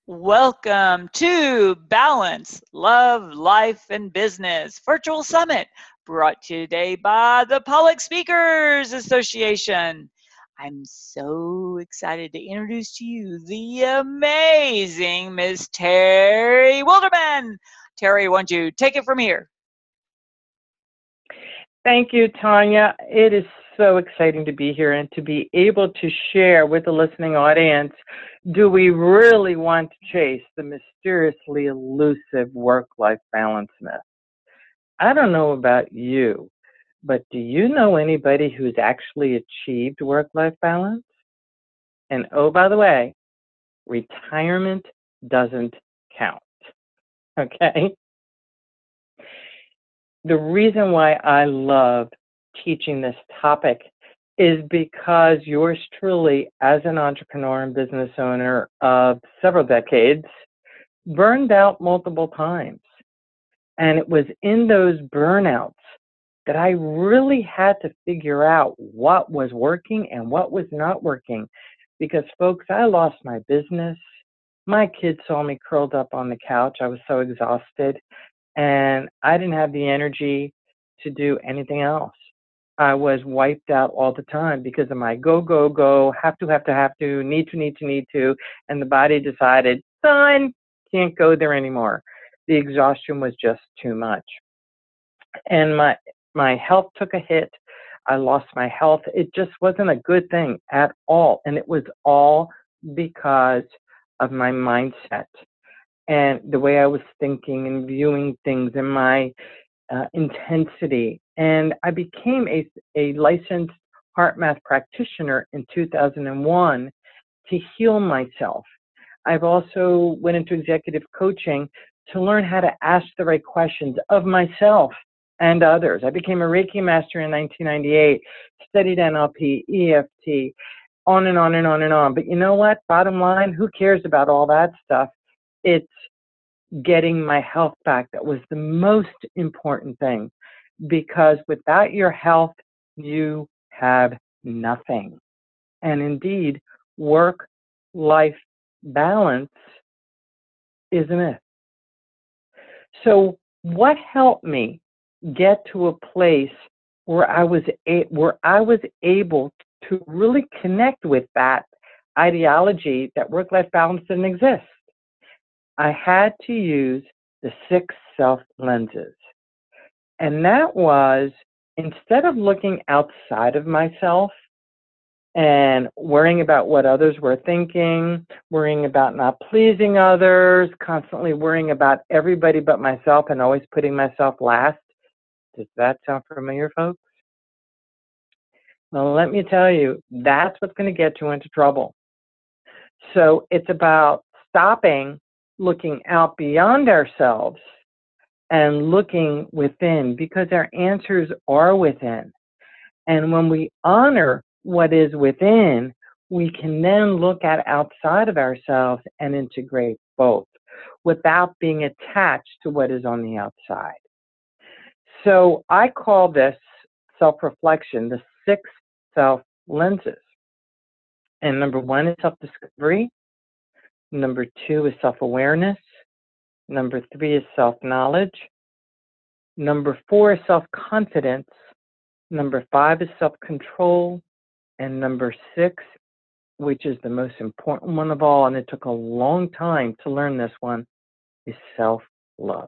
Welcome to Balance, Love, Life, and Business Virtual Summit, brought to you today by the Public Speakers Association. I'm so excited to introduce to you the amazing Miss Terry Wilderman. Terry, why don't you take it from here? Thank you, Tanya. It is so exciting to be here and to be able to share with the listening audience. Do we really want to chase the mysteriously elusive work-life balance myth? I don't know about you, but do you know anybody who's actually achieved work-life balance? And oh, by the way, retirement doesn't count, okay? The reason why I love teaching this topic is because yours truly, as an entrepreneur and business owner of several decades, burned out multiple times. And it was in those burnouts that I really had to figure out what was working and what was not working. Because, folks, I lost my business. My kids saw me curled up on the couch. I was so exhausted. And I didn't have the energy to do anything else. I was wiped out all the time because of my go, go, go, have to, need to, and the body decided, son, can't go there anymore. The exhaustion was just too much. And my health took a hit. I lost my health. It just wasn't a good thing at all. And it was all because of my mindset and the way I was thinking and viewing things and my intensity. And I became a licensed heart math practitioner in 2001 to heal myself. I've also went into executive coaching to learn how to ask the right questions of myself and others. I became a Reiki master in 1998, studied NLP, EFT, on and on and on and on. But you know what? Bottom line, who cares about all that stuff? It's getting my health back that was the most important thing, because without your health, you have nothing. And indeed, work-life balance is a myth. So what helped me get to a place where I was able to really connect with that ideology that work-life balance didn't exist? I had to use the 6 self lenses. And that was, instead of looking outside of myself and worrying about what others were thinking, worrying about not pleasing others, constantly worrying about everybody but myself and always putting myself last. Does that sound familiar, folks? Well, let me tell you, that's what's going to get you into trouble. So it's about stopping looking out beyond ourselves and looking within, because our answers are within. And when we honor what is within, we can then look at outside of ourselves and integrate both without being attached to what is on the outside. So I call this self-reflection the 6 self lenses. And number 1 is self-discovery. Number 2 is self-awareness. Number 3 is self-knowledge. Number 4 is self-confidence. Number 5 is self-control. And number 6, which is the most important one of all, and it took a long time to learn this one, is self-love.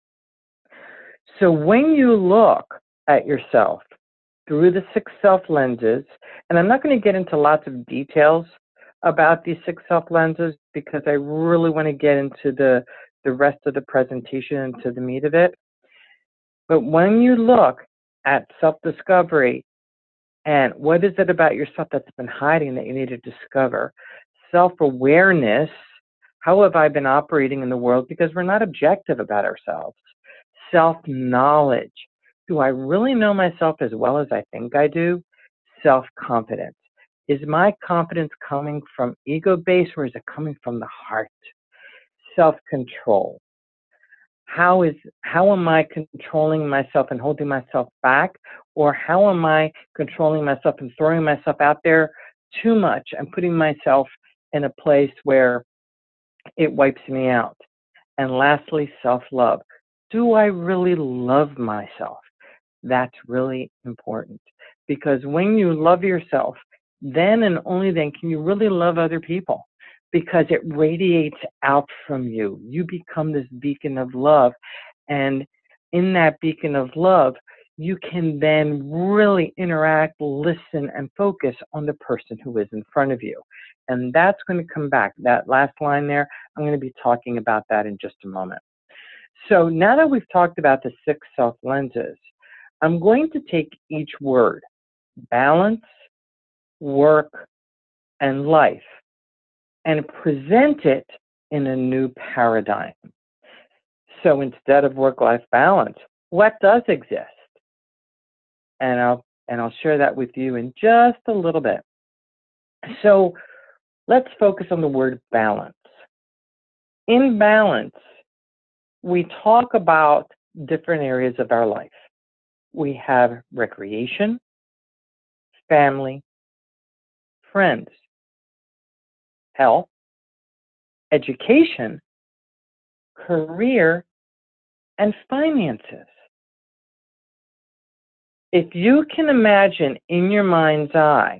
So when you look at yourself through the 6 self lenses, and I'm not going to get into lots of details about these 6 self lenses because I really want to get into the rest of the presentation and to the meat of it. But when you look at self-discovery and what is it about yourself that's been hiding that you need to discover? Self-awareness, how have I been operating in the world? Because we're not objective about ourselves. Self-knowledge, do I really know myself as well as I think I do? Self-confidence, is my confidence coming from ego-based or is it coming from the heart? Self-control, how am I controlling myself and holding myself back? Or how am I controlling myself and throwing myself out there too much and putting myself in a place where it wipes me out. And lastly, self-love. Do I really love myself? That's really important, because when you love yourself, then and only then can you really love other people, because it radiates out from you. You become this beacon of love. And in that beacon of love, you can then really interact, listen, and focus on the person who is in front of you. And that's going to come back. That last line there, I'm going to be talking about that in just a moment. So now that we've talked about the 6 self lenses, I'm going to take each word, balance, work, and life, and present it in a new paradigm. So instead of work-life balance, what does exist? And I'll share that with you in just a little bit. So let's focus on the word balance. In balance, we talk about different areas of our life. We have recreation, family, friends, health, education, career, and finances. If you can imagine in your mind's eye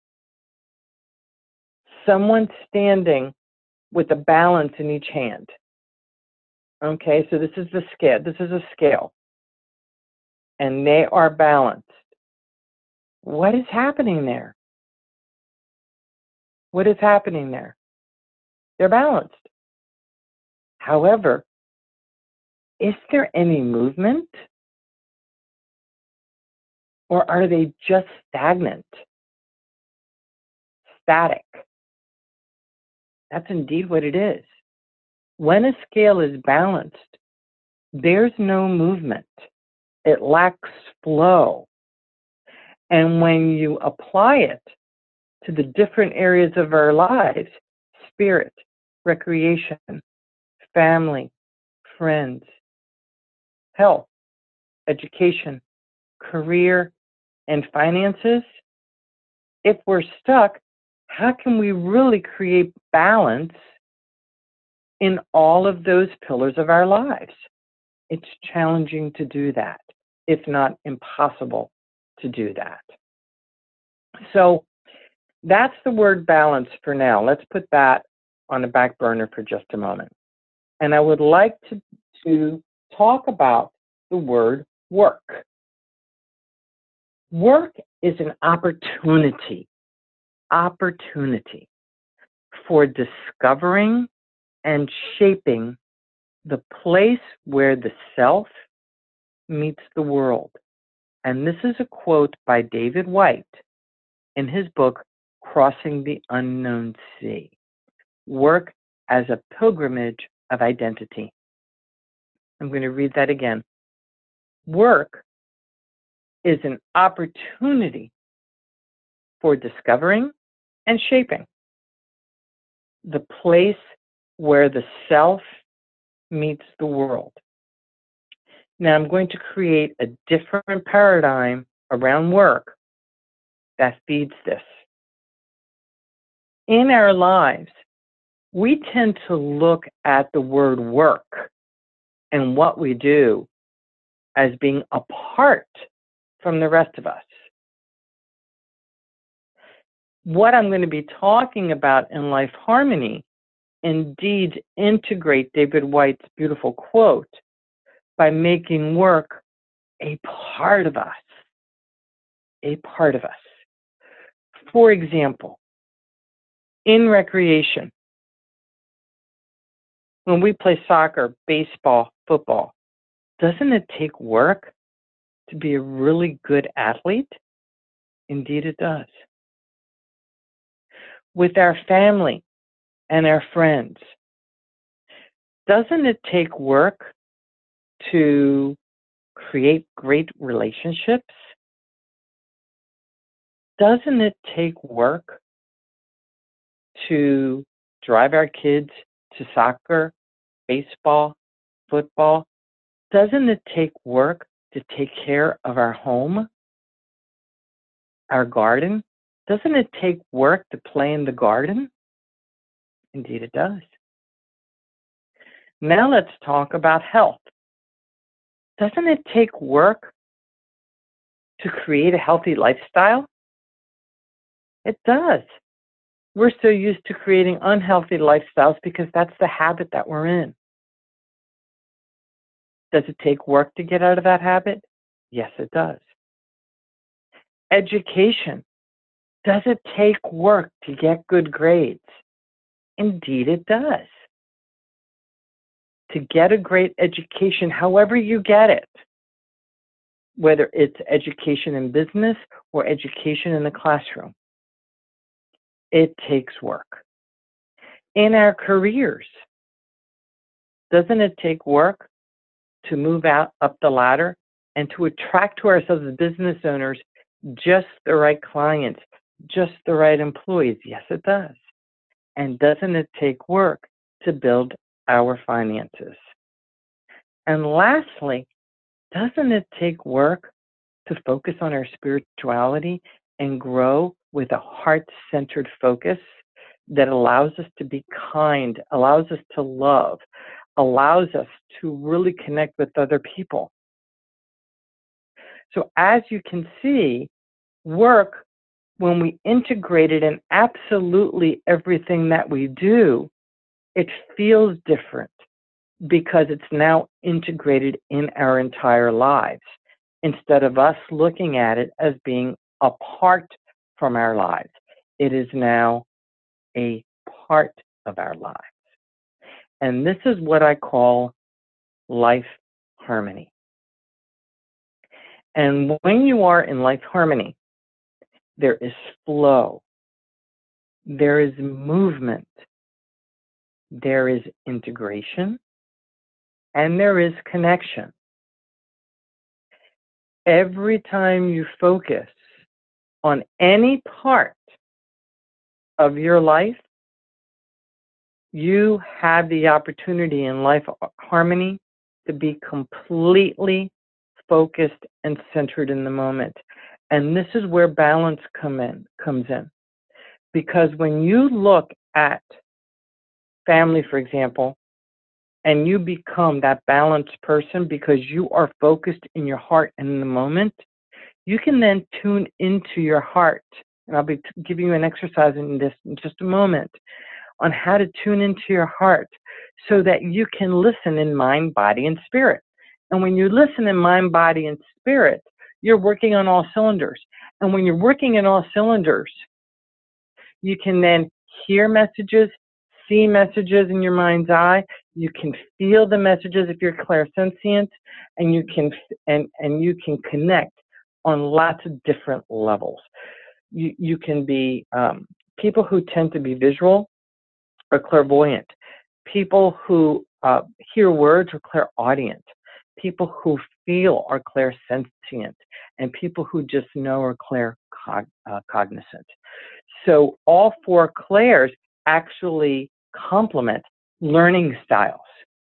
someone standing with a balance in each hand. Okay, so this is the scale. This is a scale. And they are balanced. What is happening there? What is happening there? They're balanced. However, is there any movement? Or are they just stagnant? Static. That's indeed what it is. When a scale is balanced, there's no movement. It lacks flow. And when you apply it to the different areas of our lives, spirit, recreation, family, friends, health, education, career, and finances, if we're stuck, how can we really create balance in all of those pillars of our lives? It's challenging to do that, if not impossible to do that. So that's the word balance for now. Let's put that on the back burner for just a moment. And I would like to talk about the word work. Work is an opportunity for discovering and shaping the place where the self meets the world. And this is a quote by David Whyte in his book, Crossing the Unknown Sea. Work as a pilgrimage of identity. I'm going to read that again. Work is an opportunity for discovering and shaping the place where the self meets the world. Now I'm going to create a different paradigm around work that feeds this. In our lives, we tend to look at the word work and what we do as being apart from the rest of us. What I'm going to be talking about in Life Harmony indeed integrate David Whyte's beautiful quote by making work a part of us. A part of us. For example, in recreation, when we play soccer, baseball, football, doesn't it take work to be a really good athlete? Indeed it does. With our family and our friends, doesn't it take work to create great relationships? Doesn't it take work to drive our kids to soccer, baseball, football? Doesn't it take work to take care of our home, our garden? Doesn't it take work to play in the garden? Indeed it does. Now let's talk about health. Doesn't it take work to create a healthy lifestyle? It does. We're so used to creating unhealthy lifestyles because that's the habit that we're in. Does it take work to get out of that habit? Yes, it does. Education. Does it take work to get good grades? Indeed, it does. To get a great education, however you get it, whether it's education in business or education in the classroom, it takes work. In our careers, doesn't it take work to move out up the ladder and to attract to ourselves as business owners just the right clients, just the right employees? Yes, it does. And doesn't it take work to build our finances? And lastly, doesn't it take work to focus on our spirituality and grow with a heart-centered focus that allows us to be kind, allows us to love, allows us to really connect with other people? So as you can see, work, when we integrate it in absolutely everything that we do, it feels different because it's now integrated in our entire lives instead of us looking at it as being apart from our lives. It is now a part of our lives. And this is what I call life harmony. And when you are in life harmony, there is flow, there is movement, there is integration, and there is connection. Every time you focus on any part of your life, you have the opportunity in life harmony to be completely focused and centered in the moment. And this is where balance comes in. Because when you look at family, for example, and you become that balanced person because you are focused in your heart and in the moment, you can then tune into your heart. And I'll be giving you an exercise in this in just a moment on how to tune into your heart so that you can listen in mind, body, and spirit. And when you listen in mind, body, and spirit, you're working on all cylinders. And when you're working in all cylinders, you can then hear messages, see messages in your mind's eye. You can feel the messages if you're clairsentient, and you can connect on lots of different levels. You can be people who tend to be visual or clairvoyant, people who hear words are clairaudient, people who feel are clairsentient, and people who just know are claircognizant. So all four clairs actually complement learning styles.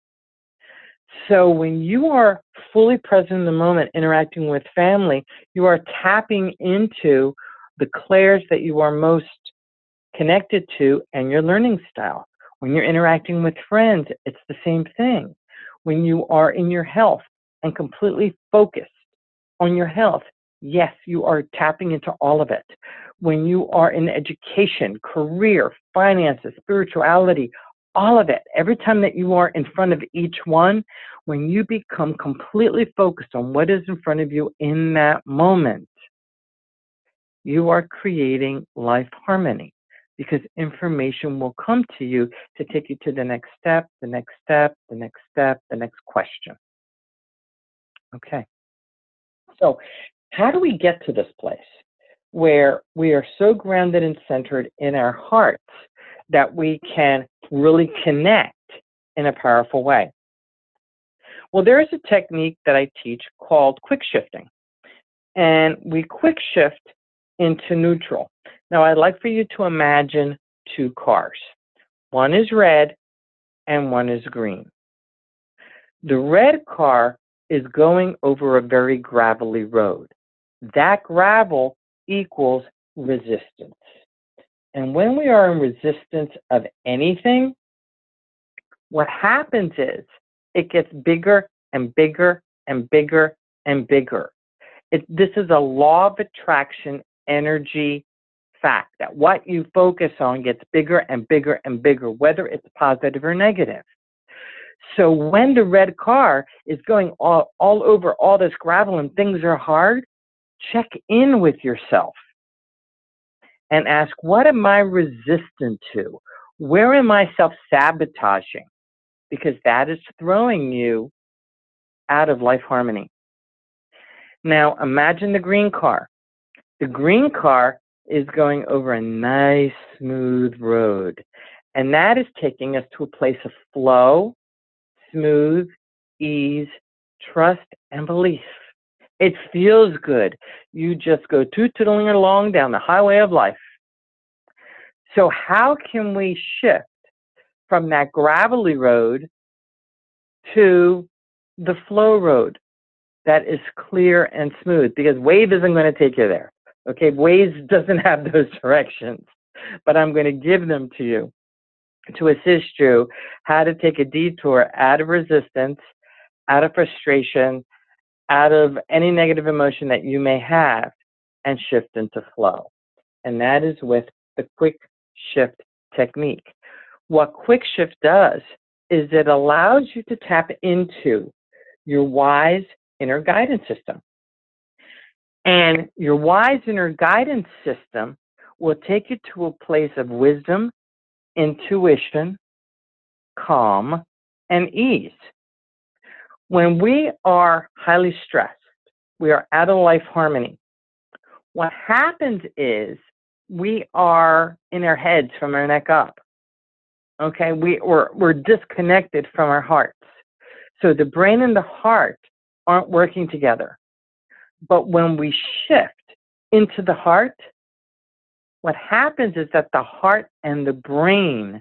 So when you are fully present in the moment interacting with family, you are tapping into the clairs that you are most connected to and your learning style. When you're interacting with friends, it's the same thing. When you are in your health and completely focused on your health, yes, you are tapping into all of it. When you are in education, career, finances, spirituality, all of it, every time that you are in front of each one, when you become completely focused on what is in front of you in that moment, you are creating life harmony because information will come to you to take you to the next step, the next step, the next step, the next question. Okay. So how do we get to this place where we are so grounded and centered in our hearts that we can really connect in a powerful way? Well, there is a technique that I teach called quick shifting. And we quick shift into neutral. Now, I'd like for you to imagine two cars. One is red and one is green. The red car is going over a very gravelly road. That gravel equals resistance. And when we are in resistance of anything, What happens is it gets bigger and bigger and bigger and bigger. This is a law of attraction energy fact, that what you focus on gets bigger and bigger and bigger, whether it's positive or negative. So when the red car is going all over all this gravel and things are hard, check in with yourself and ask, what am I resistant to? Where am I self-sabotaging? Because that is throwing you out of life harmony. Now, imagine the green car. The green car is going over a nice, smooth road, and that is taking us to a place of flow, smooth, ease, trust, and belief. It feels good. You just go tootling along down the highway of life. So how can we shift from that gravelly road to the flow road that is clear and smooth? Because Waze isn't going to take you there. Okay, Waze doesn't have those directions, but I'm going to give them to you to assist you how to take a detour out of resistance, out of frustration, out of any negative emotion that you may have, and shift into flow. And that is with the quick shift technique. What quick shift does is it allows you to tap into your wise inner guidance system. And your wise inner guidance system will take you to a place of wisdom, intuition, calm, and ease. When we are highly stressed, we are out of life harmony. What happens is we are in our heads from our neck up. Okay, we're disconnected from our hearts. So the brain and the heart aren't working together. But when we shift into the heart, what happens is that the heart and the brain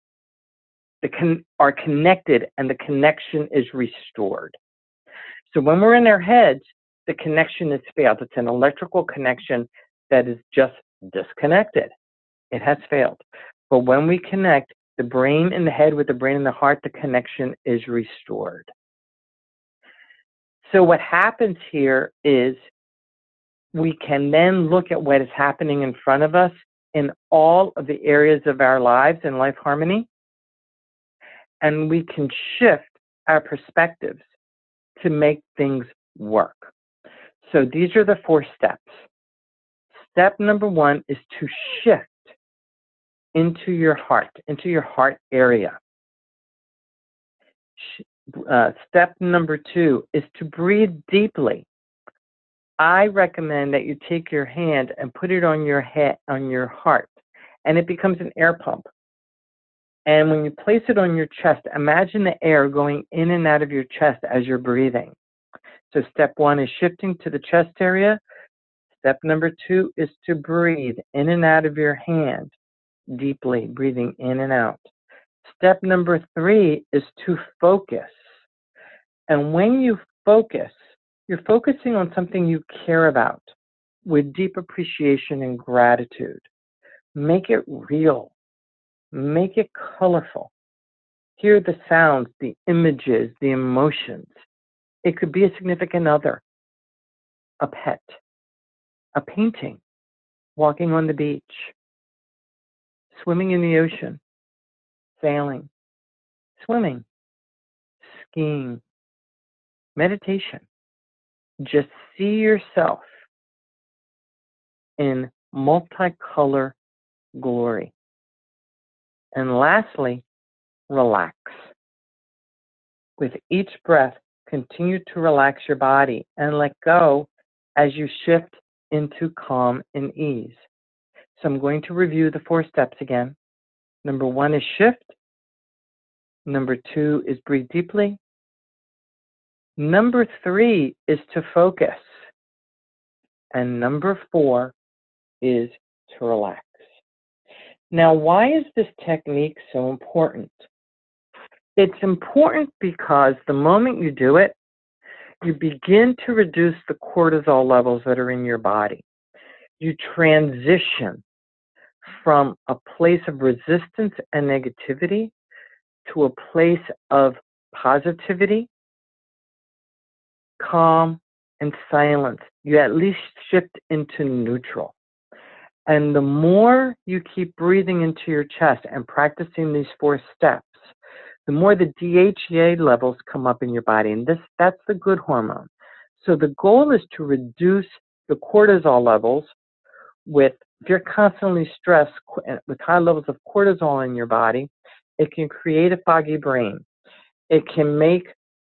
are connected, and the connection is restored. So when we're in our heads, the connection is failed. It's an electrical connection that is just disconnected. It has failed. But when we connect the brain in the head with the brain in the heart, the connection is restored. So what happens here is we can then look at what is happening in front of us in all of the areas of our lives in life harmony, and we can shift our perspectives to make things work. So these are the 4 steps. Step number 1 is to shift into your heart area. Step number 2 is to breathe deeply. I recommend that you take your hand and put it on your head, on your heart, and it becomes an air pump. And when you place it on your chest, imagine the air going in and out of your chest as you're breathing. So step 1 is shifting to the chest area. Step number 2 is to breathe in and out of your hand deeply, breathing in and out. Step number 3 is to focus. And when you focus, you're focusing on something you care about with deep appreciation and gratitude. Make it real. Make it colorful. Hear the sounds, the images, the emotions. It could be a significant other, a pet, a painting, walking on the beach, swimming in the ocean, sailing, swimming, skiing, meditation. Just see yourself in multicolor glory. And lastly, relax. With each breath, continue to relax your body and let go as you shift into calm and ease. So I'm going to review the 4 steps again. Number 1 is shift. Number 2 is breathe deeply. Number 3 is to focus. And number 4 is to relax. Now, why is this technique so important? It's important because the moment you do it, you begin to reduce the cortisol levels that are in your body. You transition from a place of resistance and negativity to a place of positivity, calm, and silence. You at least shift into neutral. And the more you keep breathing into your chest and practicing these 4 steps, the more the DHEA levels come up in your body. And that's the good hormone. So the goal is to reduce the cortisol levels if you're constantly stressed with high levels of cortisol in your body, it can create a foggy brain. It can make,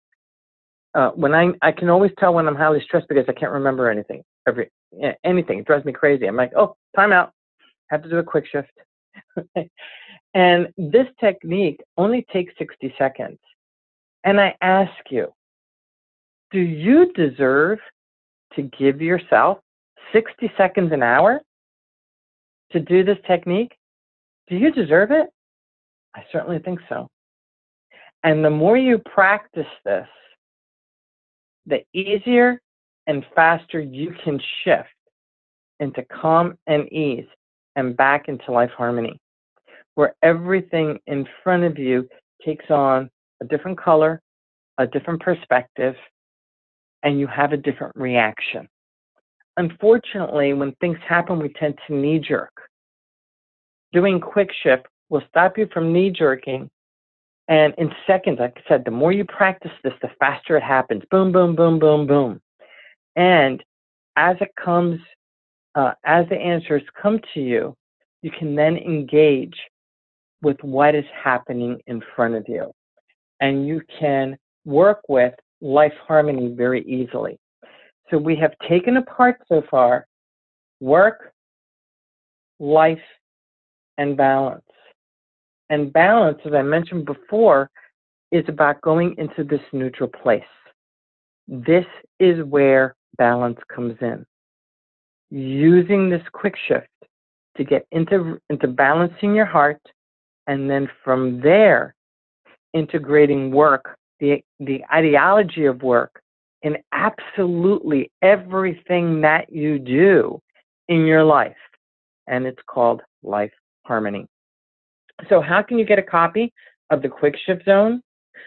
I can always tell when I'm highly stressed because I can't remember anything. Anything. It drives me crazy. I'm like, oh, time out. Have to do a quick shift. And this technique only takes 60 seconds. And I ask you, do you deserve to give yourself 60 seconds an hour to do this technique? Do you deserve it? I certainly think so. And the more you practice this, the easier and faster you can shift into calm and ease and back into life harmony, where everything in front of you takes on a different color, a different perspective, and you have a different reaction. Unfortunately, when things happen, we tend to knee-jerk. Doing quick shift will stop you from knee-jerking, and in seconds, like I said, the more you practice this, the faster it happens. Boom, boom, boom, boom, boom. And as it comes, as the answers come to you, you can then engage with what is happening in front of you. And you can work with life harmony very easily. So we have taken apart so far work, life, and balance. And balance, as I mentioned before, is about going into this neutral place. This is where balance comes in. Using this quick shift to get into balancing your heart, and then from there, integrating work, the ideology of work, in absolutely everything that you do in your life. And it's called Life Harmony. So how can you get a copy of the Quick Shift Zone?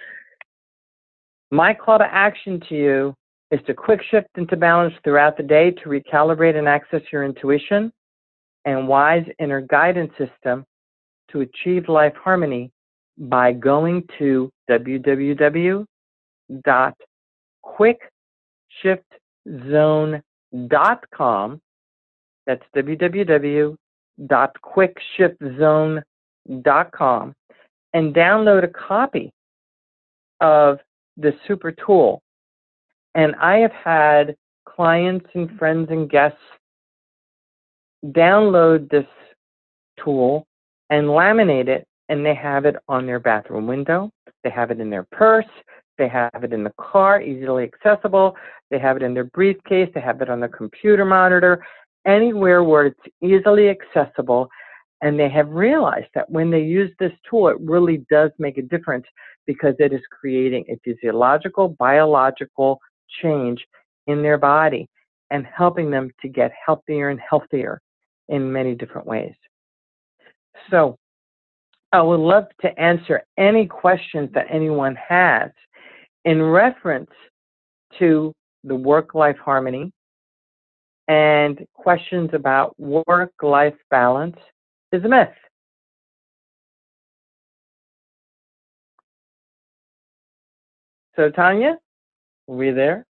My call to action to you is to quick shift into balance throughout the day to recalibrate and access your intuition and wise inner guidance system to achieve life harmony by going to www.quickshiftzone.com. That's www.quickshiftzone.com and download a copy of the super tool. And I have had clients and friends and guests download this tool and laminate it, and they have it on their bathroom window. They have it in their purse. They have it in the car, easily accessible. They have it in their briefcase. They have it on their computer monitor, anywhere where it's easily accessible. And they have realized that when they use this tool, it really does make a difference because it is creating a physiological, biological change in their body and helping them to get healthier and healthier in many different ways. So I would love to answer any questions that anyone has in reference to the work-life harmony and questions about work-life balance is a myth. So Tanya, are we there?